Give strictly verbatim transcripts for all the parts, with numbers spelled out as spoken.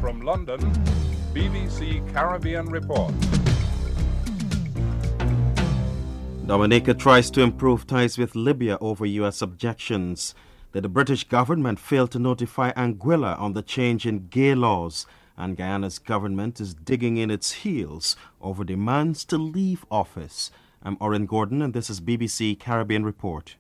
From London, B B C Caribbean Report. Dominica tries to improve ties with Libya over U S objections that the British government failed to notify Anguilla on the change in gay laws, and Guyana's government is digging in its heels over demands to leave office. I'm Oren Gordon, and this is B B C Caribbean Report.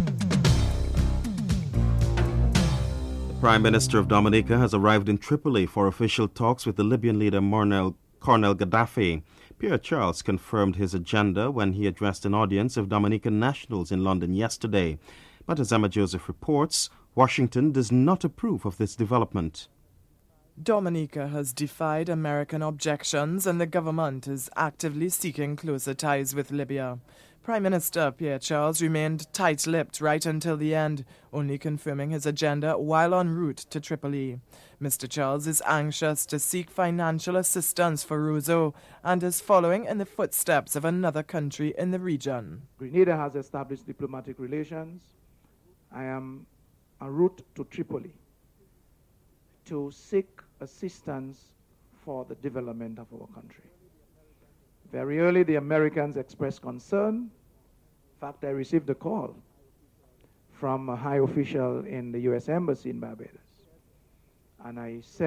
The Prime Minister of Dominica has arrived in Tripoli for official talks with the Libyan leader Colonel Gaddafi. Pierre Charles confirmed his agenda when he addressed an audience of Dominican nationals in London yesterday. But as Emma Joseph reports, Washington does not approve of this development. Dominica has defied American objections, and the government is actively seeking closer ties with Libya. Prime Minister Pierre Charles remained tight-lipped right until the end, only confirming his agenda while en route to Tripoli. Mister Charles is anxious to seek financial assistance for Roseau and is following in the footsteps of another country in the region. Grenada has established diplomatic relations. I am en route to Tripoli to seek assistance for the development of our country. Very early, the Americans expressed concern. In fact, I received a call from a high official in the U S Embassy in Barbados. And I said,